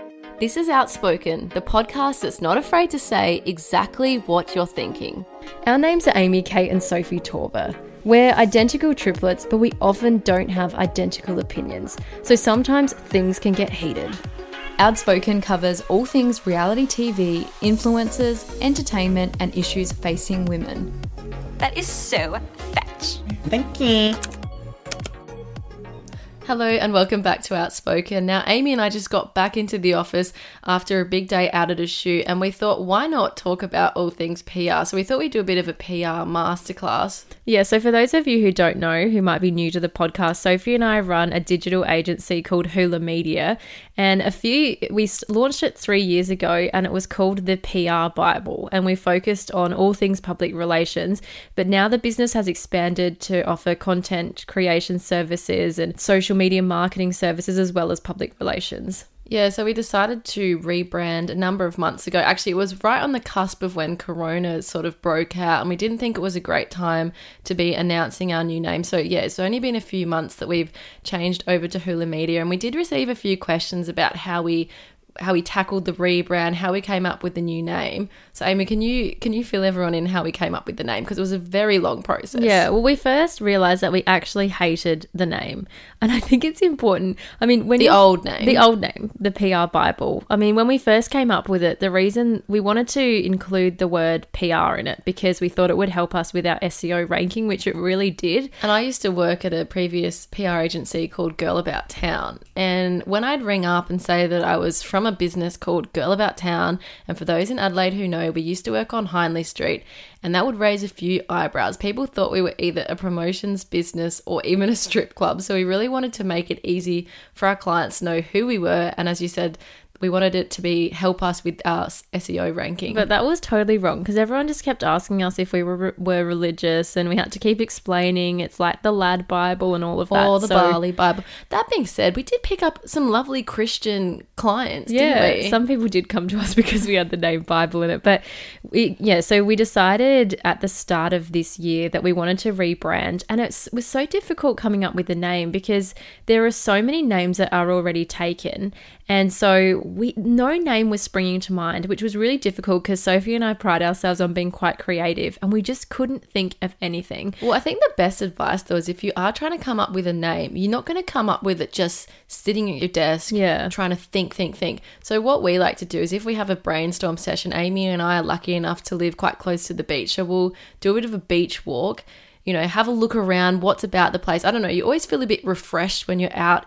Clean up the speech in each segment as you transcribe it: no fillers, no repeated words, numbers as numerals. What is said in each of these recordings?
This is Outspoken, the podcast that's not afraid to say exactly what you're thinking. Our names are Amy, Kate and Sophie Torber. We're identical triplets, but we often don't have identical opinions, so sometimes things can get heated. Outspoken covers all things reality TV, influencers, entertainment and issues facing women. That is so fetch. Thank you. Hello and welcome back to Outspoken. Now, Amy and I just got back into the office after a big day out at a shoot, and we thought, why not talk about all things PR? So we thought we'd do a bit of a PR masterclass. Yeah, so for those of you who don't know, who might be new to the podcast, Sophie and I run a digital agency called Hula Media, and we launched it 3 years ago, and it was called the PR Bible, and we focused on all things public relations. But now the business has expanded to offer content creation services and social media marketing services as well as public relations. Yeah, so we decided to rebrand a number of months ago. Actually, it was right on the cusp of when Corona sort of broke out, and we didn't think it was a great time to be announcing our new name. So yeah, it's only been a few months that we've changed over to Hula Media, and we did receive a few questions about how we tackled the rebrand, how we came up with the new name. So Amy, can you fill everyone in how we came up with the name? Because it was a very long process. Yeah, well, we first realised that we actually hated the name. And I think it's important. I mean, the old name, the PR Bible. I mean, when we first came up with it, the reason we wanted to include the word PR in it because we thought it would help us with our SEO ranking, which it really did. And I used to work at a previous PR agency called Girl About Town. And when I'd ring up and say that I was from a business called Girl About Town, and for those in Adelaide who know, we used to work on Hindley Street, and that would raise a few eyebrows. People thought we were either a promotions business or even a strip club, so we really wanted to make it easy for our clients to know who we were, and as you said, we wanted it to help us with our SEO ranking. But that was totally wrong because everyone just kept asking us if we were religious, and we had to keep explaining it's like the Lad Bible and all of that. Or the Bali Bible. That being said, we did pick up some lovely Christian clients, didn't we? Some people did come to us because we had the name Bible in it. But so we decided at the start of this year that we wanted to rebrand, and it was so difficult coming up with the name because there are so many names that are already taken. And so no name was springing to mind, which was really difficult because Sophie and I pride ourselves on being quite creative, and we just couldn't think of anything. Well, I think the best advice though is if you are trying to come up with a name, you're not going to come up with it just sitting at your desk trying to think. So what we like to do is if we have a brainstorm session, Amy and I are lucky enough to live quite close to the beach, so we'll do a bit of a beach walk. You know, have a look around, what's about the place. I don't know, you always feel a bit refreshed when you're out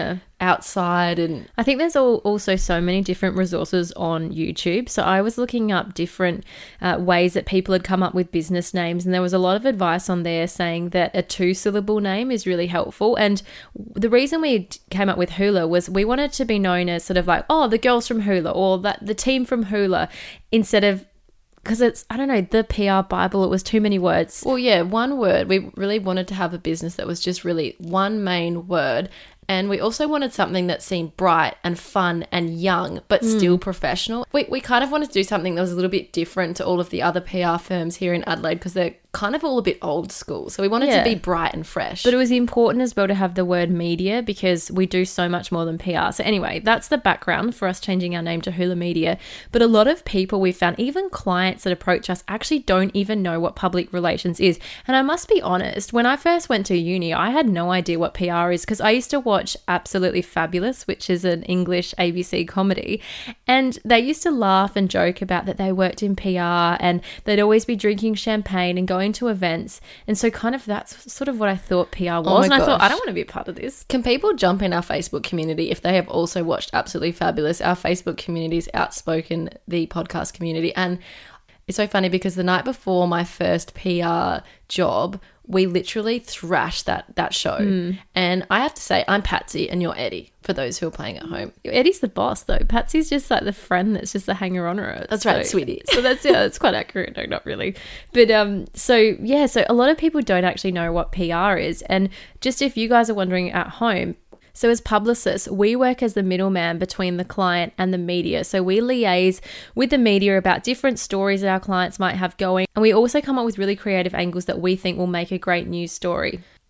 outside. And I think there's also so many different resources on YouTube. So I was looking up different ways that people had come up with business names, and there was a lot of advice on there saying that a 2-syllable name is really helpful. And the reason we came up with Hula was we wanted to be known as sort of like, oh, the girls from Hula, or the team from Hula, instead of, because it's, I don't know, the PR Bible, it was too many words. Well, yeah, one word. We really wanted to have a business that was just really one main word. And we also wanted something that seemed bright and fun and young, but still professional. We kind of wanted to do something that was a little bit different to all of the other PR firms here in Adelaide because they're kind of all a bit old school. So we wanted to be bright and fresh. But it was important as well to have the word media because we do so much more than PR. So anyway, that's the background for us changing our name to Hula Media. But a lot of people we found, even clients that approach us, actually don't even know what public relations is. And I must be honest, when I first went to uni, I had no idea what PR is because I used to watch Absolutely Fabulous, which is an English ABC comedy. And they used to laugh and joke about that they worked in PR and they'd always be drinking champagne and going to events. And so kind of that's sort of what I thought PR was. And I thought, I don't want to be a part of this. Can people jump in our Facebook community if they have also watched Absolutely Fabulous? Our Facebook community is Outspoken, the podcast community. And it's so funny because the night before my first PR job, we literally thrashed that show. And I have to say, I'm Patsy and you're Eddie, for those who are playing at home. Eddie's the boss, though. Patsy's just like the friend that's just a hanger-oner. That's right, sweetie. So that's quite accurate. No, not really. But so a lot of people don't actually know what PR is. And just if you guys are wondering at home, so as publicists, we work as the middleman between the client and the media. So we liaise with the media about different stories that our clients might have going. And we also come up with really creative angles that we think will make a great news story.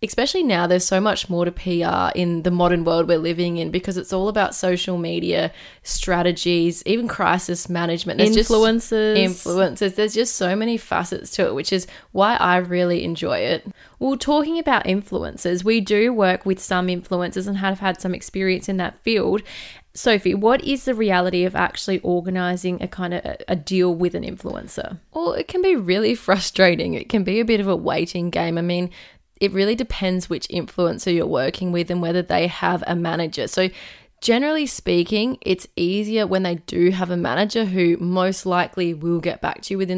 especially now, there's so much more to PR in the modern world we're living in, because it's all about social media strategies, even crisis management. There's influencers. There's just so many facets to it, which is why I really enjoy it. Well, talking about influencers, we do work with some influencers and have had some experience in that field. Sophie, what is the reality of actually organising a kind of a deal with an influencer? Well, it can be really frustrating. It can be a bit of a waiting game. I mean, it really depends which influencer you're working with and whether they have a manager. So generally speaking, it's easier when they do have a manager who most likely will get back to you within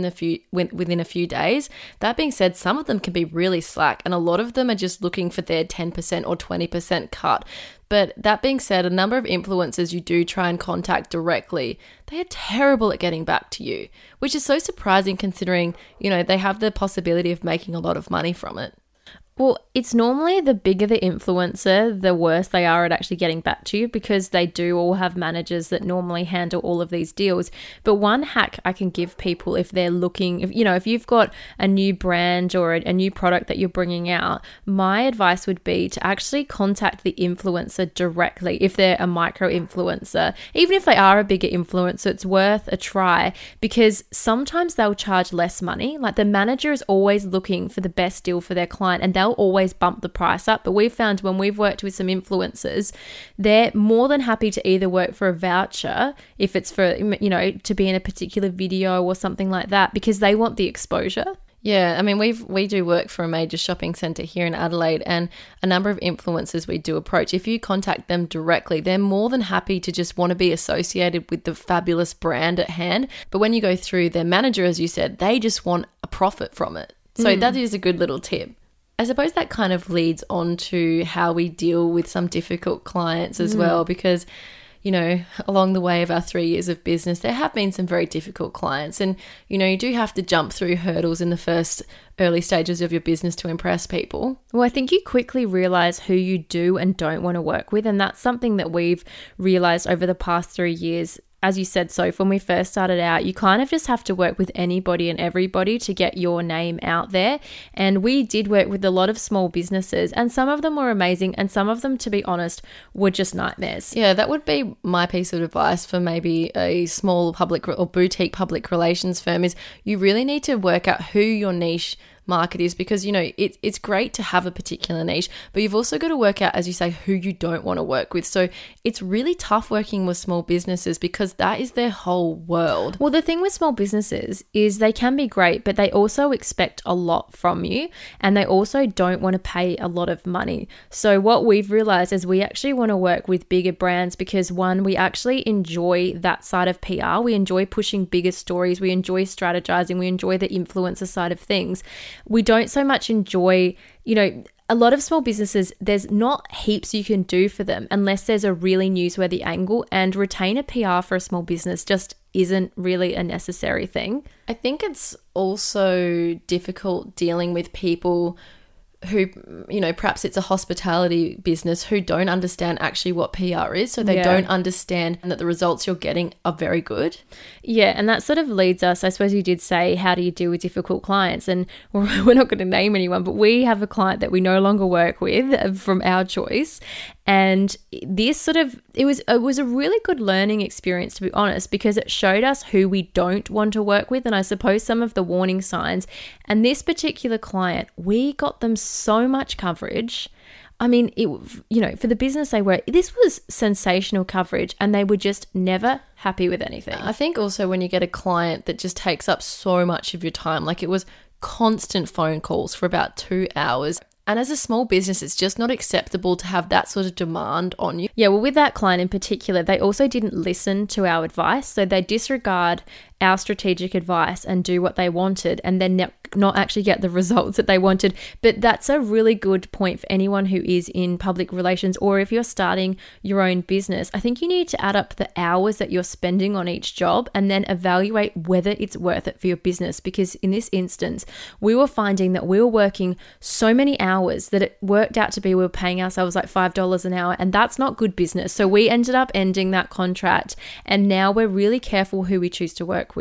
a few days. That being said, some of them can be really slack, and a lot of them are just looking for their 10% or 20% cut. But that being said, a number of influencers you do try and contact directly, they are terrible at getting back to you, which is so surprising considering, they have the possibility of making a lot of money from it. Well, it's normally the bigger the influencer, the worse they are at actually getting back to you, because they do all have managers that normally handle all of these deals. But one hack I can give people if they're looking, if you've got a new brand or a new product that you're bringing out, my advice would be to actually contact the influencer directly if they're a micro influencer. Even if they are a bigger influencer, it's worth a try, because sometimes they'll charge less money. Like, the manager is always looking for the best deal for their client, and they'll always bump the price up. But we've found when we've worked with some influencers, they're more than happy to either work for a voucher if it's for, to be in a particular video or something like that, because they want the exposure. Yeah, I mean, we do work for a major shopping centre here in Adelaide, and a number of influencers we do approach. If you contact them directly, they're more than happy to just want to be associated with the fabulous brand at hand. But when you go through their manager, as you said, they just want a profit from it. So that is a good little tip. I suppose that kind of leads on to how we deal with some difficult clients as well, because, along the way of our 3 years of business, there have been some very difficult clients, and, you do have to jump through hurdles in the first early stages of your business to impress people. Well, I think you quickly realize who you do and don't want to work with, and that's something that we've realized over the past 3 years. As you said, Soph, when we first started out, you kind of just have to work with anybody and everybody to get your name out there. And we did work with a lot of small businesses, and some of them were amazing, and some of them, to be honest, were just nightmares. Yeah, that would be my piece of advice for maybe a small public or boutique public relations firm, is you really need to work out who your niche market is, because it's great to have a particular niche, but you've also got to work out, as you say, who you don't want to work with. So it's really tough working with small businesses, because that is their whole world. Well, the thing with small businesses is they can be great, but they also expect a lot from you, and they also don't want to pay a lot of money. So what we've realized is we actually want to work with bigger brands, because one, we actually enjoy that side of PR. We enjoy pushing bigger stories. We enjoy strategizing. We enjoy the influencer side of things. We don't so much enjoy, a lot of small businesses, there's not heaps you can do for them unless there's a really newsworthy angle, and retain a PR for a small business just isn't really a necessary thing. I think it's also difficult dealing with people who, perhaps it's a hospitality business, who don't understand actually what PR is. So they don't understand that the results you're getting are very good. Yeah, and that sort of leads us, I suppose you did say, how do you deal with difficult clients? And we're not going to name anyone, but we have a client that we no longer work with from our choice. And this it was a really good learning experience, to be honest, because it showed us who we don't want to work with, and I suppose some of the warning signs. And this particular client, we got them so much coverage. I mean, for the business they were, this was sensational coverage, and they were just never happy with anything. I think also when you get a client that just takes up so much of your time, like it was constant phone calls for about 2 hours. And as a small business, it's just not acceptable to have that sort of demand on you. Yeah, well, with that client in particular, they also didn't listen to our advice. So they disregard our strategic advice and do what they wanted, and then not actually get the results that they wanted. But that's a really good point for anyone who is in public relations, or if you're starting your own business. I think you need to add up the hours that you're spending on each job and then evaluate whether it's worth it for your business. Because in this instance, we were finding that we were working so many hours that it worked out to be we were paying ourselves like $5 an hour, and that's not good business. So we ended up ending that contract, and now we're really careful who we choose to work with.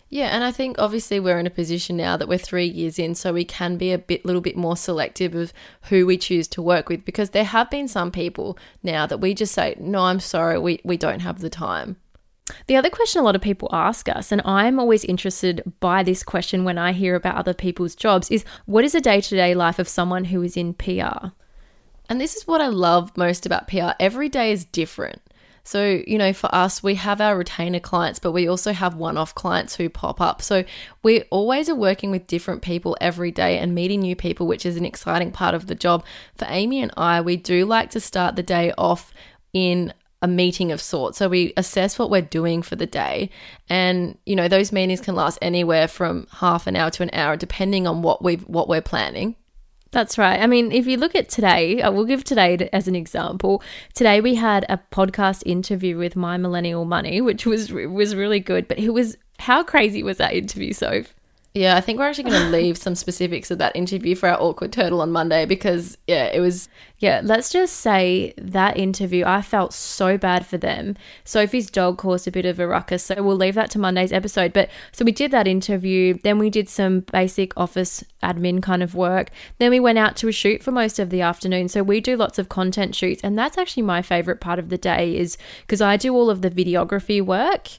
Yeah, and I think obviously we're in a position now that we're 3 years in, so we can be little bit more selective of who we choose to work with, because there have been some people now that we just say, no, I'm sorry, we don't have the time. The other question a lot of people ask us, and I'm always interested by this question when I hear about other people's jobs, is what is a day-to-day life of someone who is in PR? And this is what I love most about PR. Every day is different. So, for us, we have our retainer clients, but we also have one-off clients who pop up. So we always are working with different people every day and meeting new people, which is an exciting part of the job. For Amy and I, we do like to start the day off in a meeting of sorts. So we assess what we're doing for the day. And, those meetings can last anywhere from half an hour to an hour, depending on what we're planning. That's right. I mean, if you look at today, we'll give today as an example. Today we had a podcast interview with My Millennial Money, which was really good. But how crazy was that interview, Soph? Yeah, I think we're actually going to leave some specifics of that interview for our Awkward Turtle on Monday, because, it was... Yeah, let's just say that interview, I felt so bad for them. Sophie's dog caused a bit of a ruckus, so we'll leave that to Monday's episode. But so we did that interview, then we did some basic office admin kind of work. Then we went out to a shoot for most of the afternoon. So we do lots of content shoots, and that's actually my favorite part of the day, is because I do all of the videography work.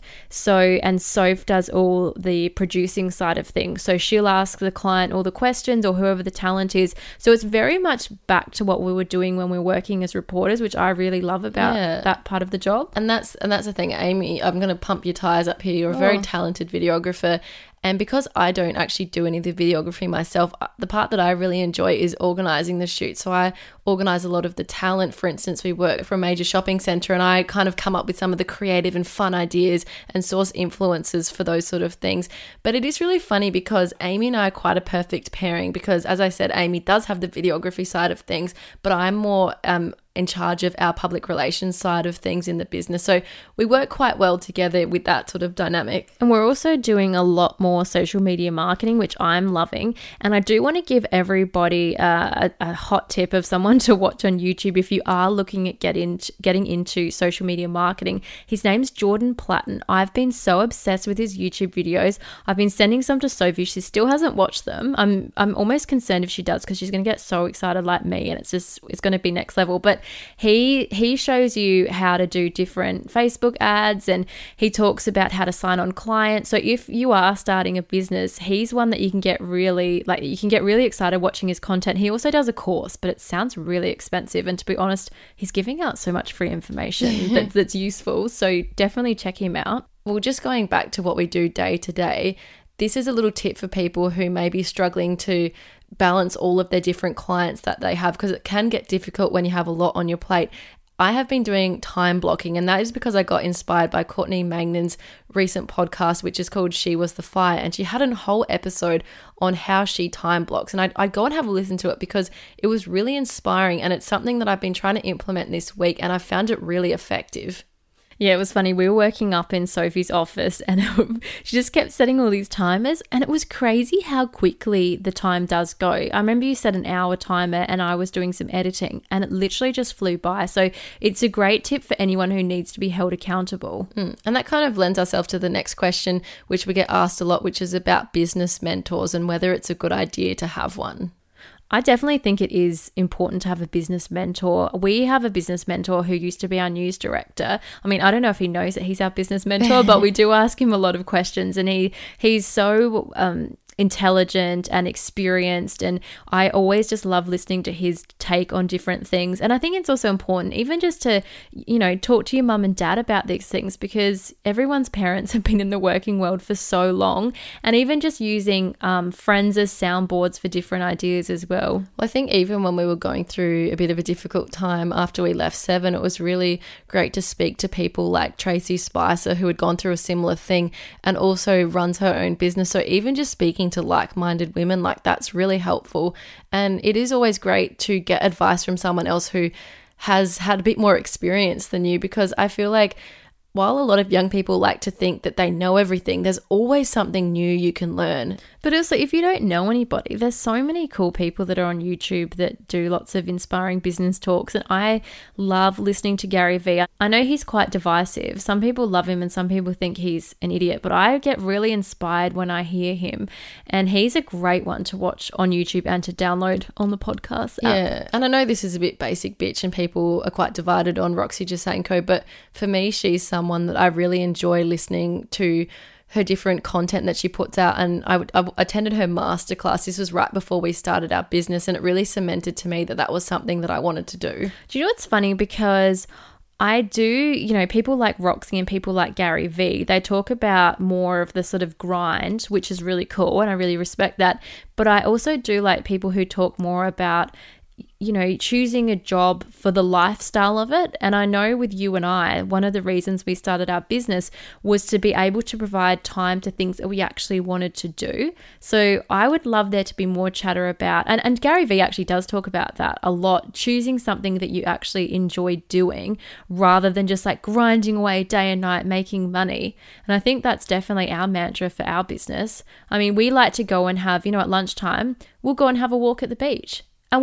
And Soph does all the producing side of things. So she'll ask the client all the questions, or whoever the talent is. So it's very much back to what we were doing when we're working as reporters, which I really love about that part of the job. And that's the thing, Amy, I'm going to pump your tires up here. You're a very talented videographer. And because I don't actually do any of the videography myself, the part that I really enjoy is organising the shoot. So I organise a lot of the talent. For instance, we work for a major shopping centre, and I kind of come up with some of the creative and fun ideas and source influencers for those sort of things. But it is really funny because Amy and I are quite a perfect pairing, because, as I said, Amy does have the videography side of things, but I'm more in charge of our public relations side of things in the business. So we work quite well together with that sort of dynamic. And we're also doing a lot more social media marketing, which I'm loving. And I do want to give everybody a hot tip of someone to watch on YouTube if you are looking at getting into social media marketing. His name's Jordan Platten. I've been so obsessed with his YouTube videos. I've been sending some to Sophie. She still hasn't watched them. I'm almost concerned if she does, because she's going to get so excited like me, and it's going to be next level. But he shows you how to do different Facebook ads, and he talks about how to sign on clients. So if you are starting a business, he's one that you can get really excited watching his content. He also does a course, but it sounds really expensive. And to be honest, he's giving out so much free information that's useful. So definitely check him out. Well, just going back to what we do day to day, this is a little tip for people who may be struggling to balance all of their different clients that they have, because it can get difficult when you have a lot on your plate. I have been doing time blocking, and that is because I got inspired by Courtney Magnan's recent podcast, which is called She Was the Fire, and she had a whole episode on how she time blocks, and I'd go and have a listen to it because it was really inspiring, and it's something that I've been trying to implement this week, and I found it really effective. Yeah, it was funny. We were working up in Sophie's office, and she just kept setting all these timers, and it was crazy how quickly the time does go. I remember you set an hour timer, and I was doing some editing, and it literally just flew by. So it's a great tip for anyone who needs to be held accountable. And that kind of lends ourselves to the next question, which we get asked a lot, which is about business mentors and whether it's a good idea to have one. I definitely think it is important to have a business mentor. We have a business mentor who used to be our news director. I mean, I don't know if he knows that he's our business mentor, but we do ask him a lot of questions, and he's so intelligent and experienced, and I always just love listening to his take on different things. And I think it's also important even just to, talk to your mum and dad about these things, because everyone's parents have been in the working world for so long, and even just using friends as soundboards for different ideas as well. Well, I think even when we were going through a bit of a difficult time after we left Seven, it was really great to speak to people like Tracy Spicer, who had gone through a similar thing and also runs her own business. So even just speaking to like-minded women, that's really helpful. And it is always great to get advice from someone else who has had a bit more experience than you, because I feel like while a lot of young people like to think that they know everything, there's always something new you can learn. But also, if you don't know anybody, there's so many cool people that are on YouTube that do lots of inspiring business talks. And I love listening to Gary Vee. I know he's quite divisive. Some people love him and some people think he's an idiot, but I get really inspired when I hear him. And he's a great one to watch on YouTube and to download on the podcast app. Yeah, and I know this is a bit basic bitch and people are quite divided on Roxy Jasanko, but for me, she's someone that I really enjoy listening to her different content that she puts out. And I attended her masterclass. This was right before we started our business, and it really cemented to me that that was something that I wanted to do. Do you know what's funny? Because I do, you know, people like Roxy and people like Gary Vee, they talk about more of the sort of grind, which is really cool, and I really respect that. But I also do like people who talk more about, you know, choosing a job for the lifestyle of it. And I know with you and I, one of the reasons we started our business was to be able to provide time to things that we actually wanted to do. So I would love there to be more chatter about, and Gary Vee actually does talk about that a lot, choosing something that you actually enjoy doing rather than just like grinding away day and night making money. And I think that's definitely our mantra for our business. I mean, we like to go and have, you know, at lunchtime, we'll go and have a walk at the beach.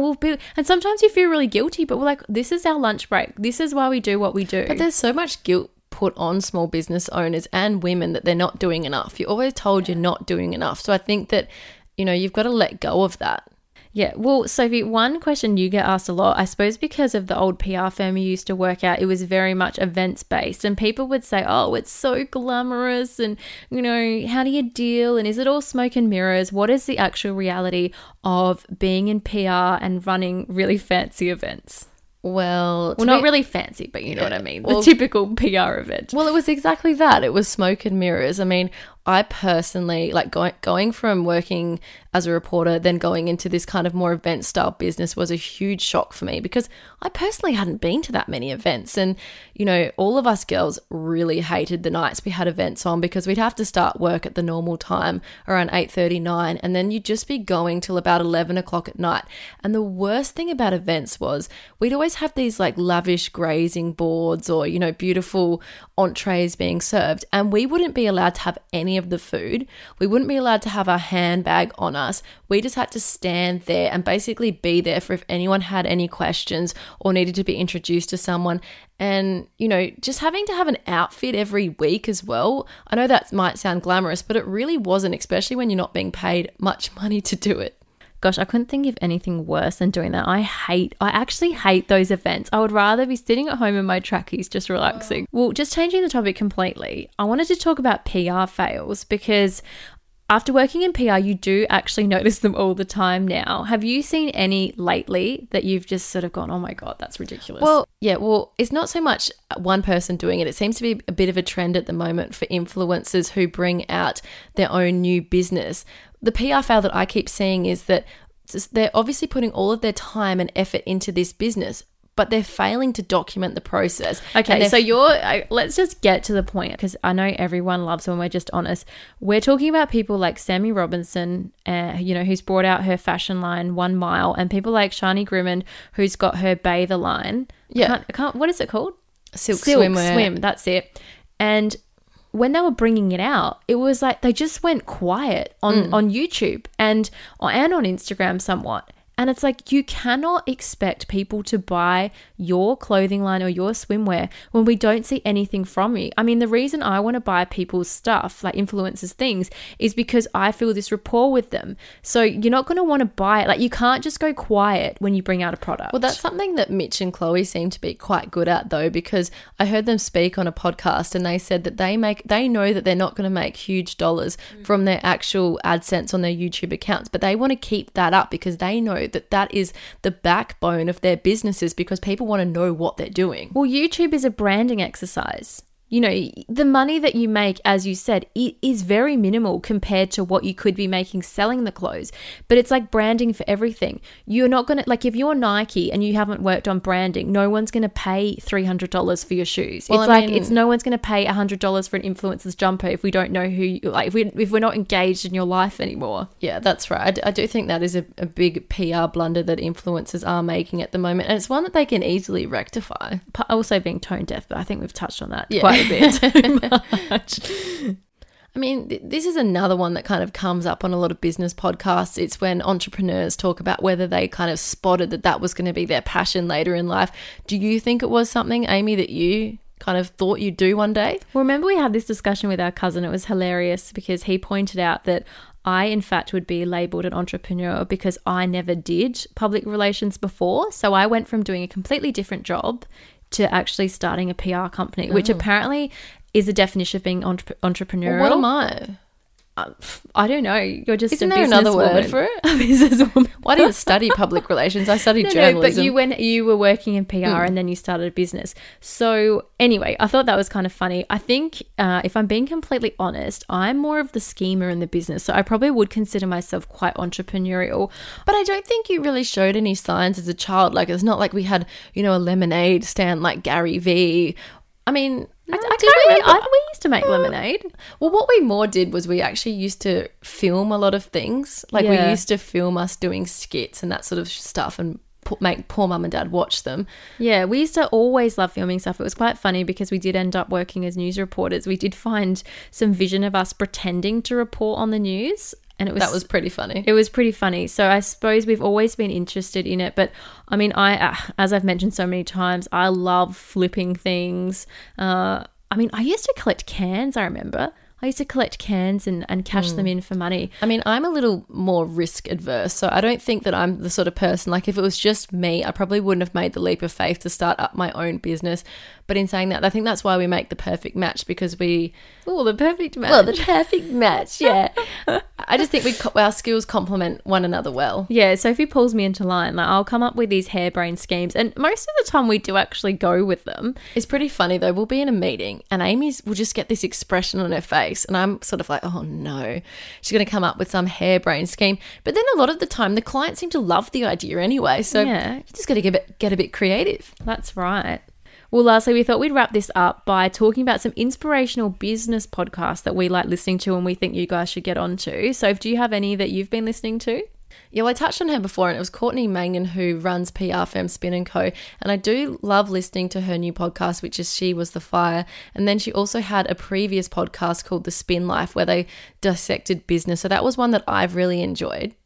And sometimes you feel really guilty, but we're like, this is our lunch break. This is why we do what we do. But there's so much guilt put on small business owners and women that they're not doing enough. You're always told you're not doing enough. So I think that, you know, you've got to let go of that. Yeah. Well, Sophie, one question you get asked a lot, I suppose because of the old PR firm you used to work at, it was very much events based, and people would say, oh, it's so glamorous, and, you know, how do you deal? And is it all smoke and mirrors? What is the actual reality of being in PR and running really fancy events? Well, not really fancy, but you know what I mean. Well, the typical PR event. Well, it was exactly that. It was smoke and mirrors. I mean, I personally, like going from working as a reporter, then going into this kind of more event style business was a huge shock for me, because I personally hadn't been to that many events. And, you know, all of us girls really hated the nights we had events on, because we'd have to start work at the normal time around 8:39, and then you'd just be going till about 11 o'clock at night. And the worst thing about events was we'd always have these like lavish grazing boards or, you know, beautiful entrees being served, and we wouldn't be allowed to have any of the food. We wouldn't be allowed to have our handbag on us. We just had to stand there and basically be there for if anyone had any questions or needed to be introduced to someone. And, you know, just having to have an outfit every week as well. I know that might sound glamorous, but it really wasn't, especially when you're not being paid much money to do it. Gosh, I couldn't think of anything worse than doing that. I actually hate those events. I would rather be sitting at home in my trackies just relaxing. Well, just changing the topic completely, I wanted to talk about PR fails, because after working in PR, you do actually notice them all the time now. Have you seen any lately that you've just sort of gone, oh my God, that's ridiculous? Well, yeah, it's not so much one person doing it. It seems to be a bit of a trend at the moment for influencers who bring out their own new business. The PR fail that I keep seeing is that they're obviously putting all of their time and effort into this business, but they're failing to document the process. Okay, so let's just get to the point, because I know everyone loves when we're just honest. We're talking about people like Sammy Robinson, you know, who's brought out her fashion line 1 Mile, and people like Shani Grimond, who's got her bather line. Yeah. I can't, what is it called? Silk Swim, that's it. And when they were bringing it out, it was like they just went quiet on YouTube and on Instagram somewhat. And it's like, you cannot expect people to buy your clothing line or your swimwear when we don't see anything from you. I mean, the reason I want to buy people's stuff, like influencers' things, is because I feel this rapport with them. So you're not going to want to buy it. Like, you can't just go quiet when you bring out a product. Well, that's something that Mitch and Chloe seem to be quite good at, though, because I heard them speak on a podcast and they said that they know that they're not going to make huge dollars from their actual AdSense on their YouTube accounts, but they want to keep that up because they know that is the backbone of their businesses, because people want to know what they're doing. Well, YouTube is a branding exercise. You know, the money that you make, as you said, it is very minimal compared to what you could be making selling the clothes. But it's like branding for everything. You're not going to, like, if you're Nike and you haven't worked on branding, no one's going to pay $300 for your shoes. Well, it's no one's going to pay $100 for an influencer's jumper if we don't know who you, like, if we're not engaged in your life anymore. Yeah, that's right. I do think that is a big PR blunder that influencers are making at the moment. And it's one that they can easily rectify. Also being tone deaf, but I think we've touched on that. Yeah. quite a bit too much. I mean, this is another one that kind of comes up on a lot of business podcasts. It's when entrepreneurs talk about whether they kind of spotted that was going to be their passion later in life. Do you think it was something, Amy, that you kind of thought you'd do one day? Well, remember we had this discussion with our cousin. It was hilarious because he pointed out that I, in fact, would be labelled an entrepreneur because I never did public relations before. So I went from doing a completely different job to actually starting a PR company, which apparently is the definition of being entrepreneurial. Well, what am I? I don't know. You're just Isn't a there another businesswoman. word for it? A businesswoman. Well, I didn't study public relations. I studied No, journalism. but you were working in PR and then you started a business. So anyway, I thought that was kind of funny. I think if I'm being completely honest, I'm more of the schemer in the business. So I probably would consider myself quite entrepreneurial. But I don't think you really showed any signs as a child. Like, it's not like we had, a lemonade stand like Gary Vee. I mean, No, I did we? remember. We used to make lemonade. Well, what we more did was we actually used to film a lot of things. Like, we Yeah. used to film us doing skits and that sort of stuff and make poor mum and dad watch them. Yeah, we used to always love filming stuff. It was quite funny because we did end up working as news reporters. We did find some vision of us pretending to report on the news. And That was pretty funny. It was pretty funny. So I suppose we've always been interested in it. But I mean, as I've mentioned so many times, I love flipping things. I used to collect cans, I remember. I used to collect cans and cash them in for money. I mean, I'm a little more risk adverse, so I don't think that I'm the sort of person, like if it was just me, I probably wouldn't have made the leap of faith to start up my own business. But in saying that, I think that's why we make the perfect match, because we... Oh, the perfect match. Well, the perfect match, yeah. I just think our skills complement one another well. Yeah, Sophie pulls me into line. Like, I'll come up with these harebrained schemes, and most of the time we do actually go with them. It's pretty funny though. We'll be in a meeting and Amy's will just get this expression on her face and I'm sort of like, oh no, she's going to come up with some harebrained scheme. But then a lot of the time the clients seem to love the idea anyway. So Yeah. you just got to get a bit creative. That's right. Well, lastly, we thought we'd wrap this up by talking about some inspirational business podcasts that we like listening to and we think you guys should get onto. So do you have any that you've been listening to? Yeah, well, I touched on her before, and it was Courtney Mangan who runs PR firm Spin & Co. And I do love listening to her new podcast, which is She Was the Fire. And then she also had a previous podcast called The Spin Life, where they dissected business. So that was one that I've really enjoyed.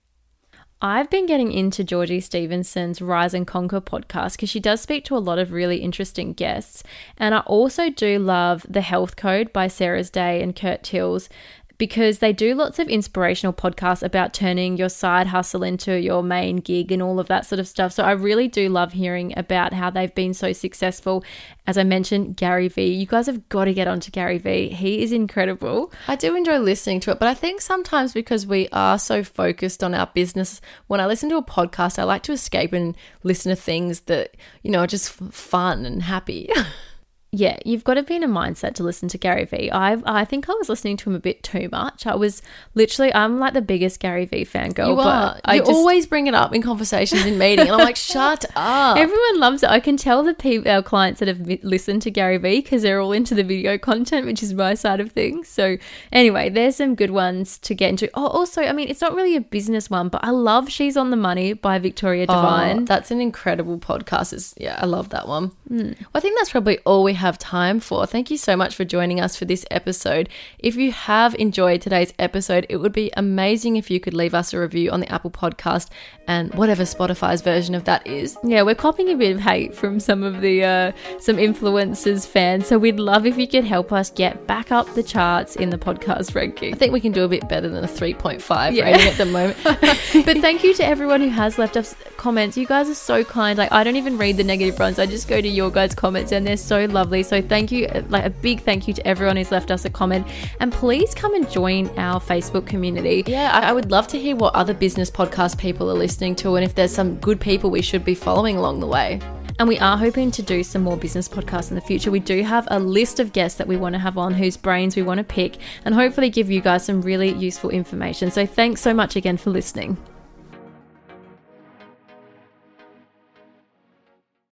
I've been getting into Georgie Stevenson's Rise and Conquer podcast because she does speak to a lot of really interesting guests. And I also do love The Health Code by Sarah's Day and Kurt Tills, because they do lots of inspirational podcasts about turning your side hustle into your main gig and all of that sort of stuff. So I really do love hearing about how they've been so successful. As I mentioned, Gary Vee. You guys have got to get onto Gary Vee. He is incredible. I do enjoy listening to it, but I think sometimes because we are so focused on our business, when I listen to a podcast, I like to escape and listen to things that, are just fun and happy. Yeah, you've got to be in a mindset to listen to Gary Vee. I think I was listening to him a bit too much. I'm like the biggest Gary Vee fangirl. You are. You always bring it up in conversations in meeting, and I'm like, shut up. Everyone loves it. I can tell our clients that have listened to Gary Vee because they're all into the video content, which is my side of things. So anyway, there's some good ones to get into. Oh, also, I mean, it's not really a business one, but I love She's on the Money by Victoria Devine. Oh, that's an incredible podcast. I love that one. Well, I think that's probably all we have time for. Thank you so much for joining us for this episode. If you have enjoyed today's episode, it would be amazing if you could leave us a review on the Apple Podcast and whatever Spotify's version of that is. Yeah, we're copying a bit of hate from some of the some influencers fans, so we'd love if you could help us get back up the charts in the podcast ranking. I think we can do a bit better than a 3.5 rating at the moment. But thank you to everyone who has left us comments. You guys are so kind. Like, I don't even read the negative ones. I just go to your guys' comments and they're so lovely. So thank you, like a big thank you to everyone who's left us a comment, and please come and join our Facebook community. Yeah, I would love to hear what other business podcast people are listening to and if there's some good people we should be following along the way. And we are hoping to do some more business podcasts in the future. We do have a list of guests that we want to have on, whose brains we want to pick, and hopefully give you guys some really useful information. So thanks so much again for listening.